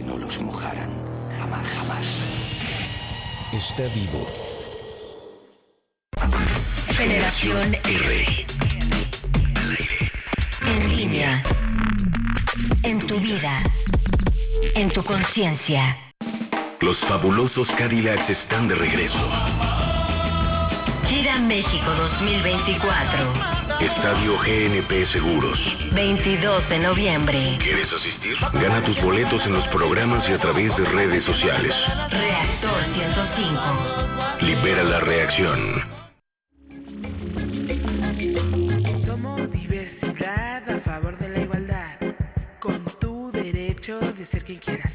no los mojaran. Jamás, jamás. Está vivo. Generación R. Al aire. En línea. En tu vida. En tu conciencia. Los fabulosos Cadillacs están de regreso. Gira México 2024. Estadio GNP Seguros. 22 de noviembre. ¿Quieres asistir? Gana tus boletos en los programas y a través de redes sociales. Reactor 105. Libera la reacción. Somos diversidad a favor de la igualdad, con tu derecho de ser quien quieras.